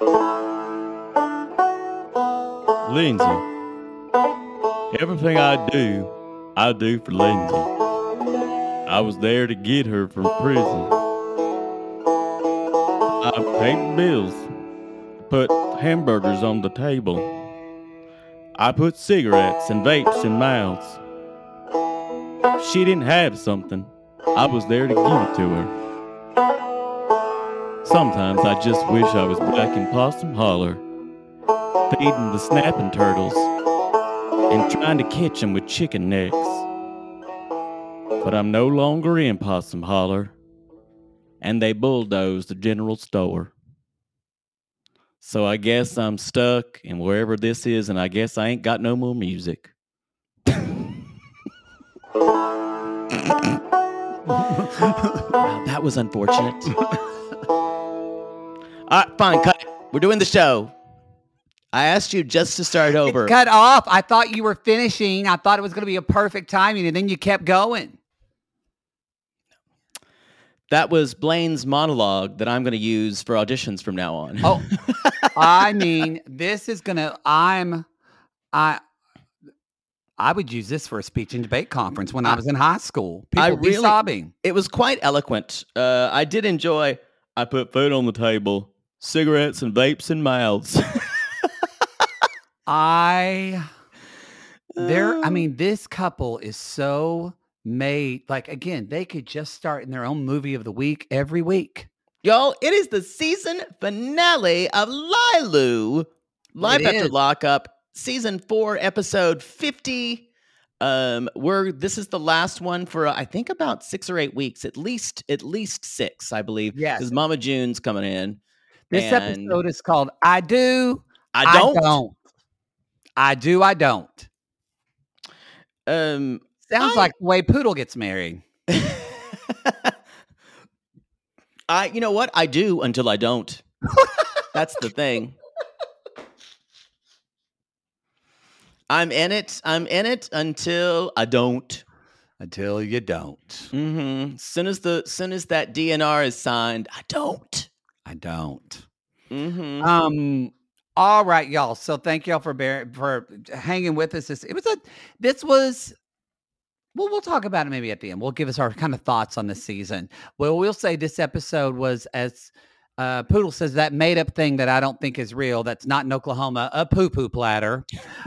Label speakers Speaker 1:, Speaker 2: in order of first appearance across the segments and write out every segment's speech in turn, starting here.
Speaker 1: Lindsay, everything I do for Lindsay. I was there to get her from prison. I paid bills, put hamburgers on the table. I put cigarettes and vapes in mouths. She didn't have something. I was there to give it to her. Sometimes I just wish I was back in Possum Holler, feeding the snapping turtles and trying to catch them with chicken necks. But I'm no longer in Possum Holler, and they bulldozed the general store. So I guess I'm stuck in wherever this is, and I guess I ain't got no more music. Wow, that was unfortunate. All right, fine, cut it. We're doing the show. I asked you just to start over.
Speaker 2: It cut off. I thought you were finishing. I thought it was going to be a perfect timing, and then you kept going.
Speaker 1: That was Blaine's monologue that I'm going to use for auditions from now on.
Speaker 2: Oh, I mean, this is going to, I would use this for a speech and debate conference when I was in high school. People would be sobbing.
Speaker 1: It was quite eloquent. I did enjoy, I put food on the table, cigarettes and vapes in mouths.
Speaker 2: This couple is so made, like, again, they could just start in their own movie of the week every week.
Speaker 1: Y'all, it is the season finale of Lilu, Life After Lockup, season 4, episode 50. This is the last one for I think about 6 or 8 weeks, at least 6, I believe.
Speaker 2: Yes,
Speaker 1: because Mama June's coming in.
Speaker 2: This episode is called "I Do,
Speaker 1: I Don't."
Speaker 2: I Do, I Don't. Sounds like the way Poodle gets married.
Speaker 1: You know what? I do until I don't. That's the thing. I'm in it until I don't.
Speaker 2: Until you don't.
Speaker 1: Mm-hmm. Soon as that DNR is signed, I don't.
Speaker 2: Mm-hmm. All right, y'all. So thank y'all for hanging with us. We'll talk about it maybe at the end. We'll give us our kind of thoughts on this season. Well, we'll say this episode was, as Poodle says, that made up thing that I don't think is real. That's not in Oklahoma, a poo-poo platter.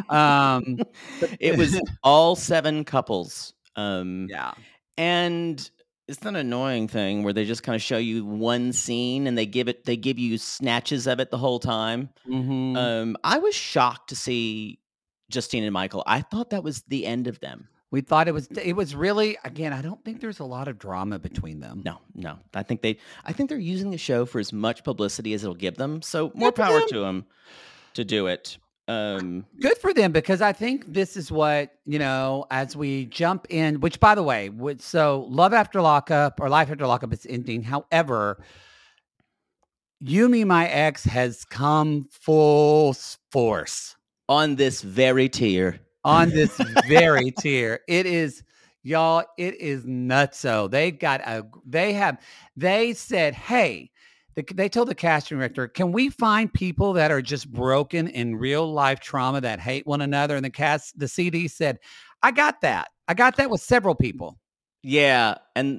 Speaker 1: It was all 7 couples.
Speaker 2: Yeah.
Speaker 1: And it's an annoying thing where they just kind of show you one scene and they give you snatches of it the whole time.
Speaker 2: Mm-hmm.
Speaker 1: I was shocked to see Justine and Michael. I thought that was the end of them.
Speaker 2: We thought it was really, again, I don't think there's a lot of drama between them.
Speaker 1: No. I think they're using the show for as much publicity as it'll give them. So more power to them to do it.
Speaker 2: Good for them, because I think this is what, as we jump in, which, by the way, so Love After Lockup or Life After Lockup is ending. However, You, Me, My Ex has come full force
Speaker 1: on this very tier.
Speaker 2: It is, y'all, it is nutso. They said, hey, they told the casting director, can we find people that are just broken in real life trauma that hate one another? And the CD said, I got that with several people.
Speaker 1: Yeah. And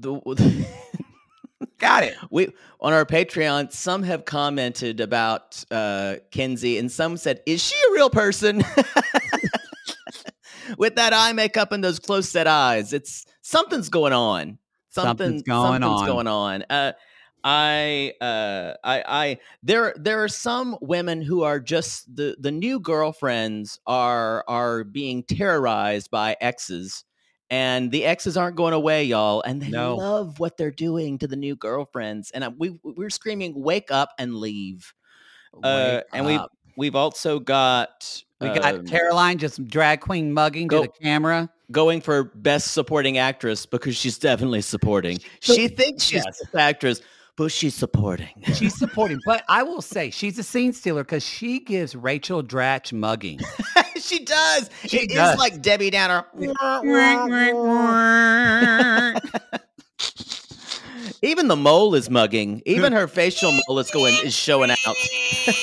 Speaker 2: got it.
Speaker 1: We on our Patreon, some have commented about Kenzie, and some said, is she a real person? With that eye makeup and those close set eyes, something's going on. Something's going on. There are some women who are just the new girlfriends are being terrorized by exes, and the exes aren't going away, y'all, and they love what they're doing to the new girlfriends, and we're screaming, wake up and leave. And we've also got
Speaker 2: Caroline just drag queen mugging to the camera,
Speaker 1: going for best supporting actress because she's definitely supporting. She thinks she's best actress, but she's supporting.
Speaker 2: But I will say she's a scene stealer because she gives Rachel Dratch mugging.
Speaker 1: She does. It is like Debbie Downer.
Speaker 3: Even the mole is mugging. Even her facial mole is showing out.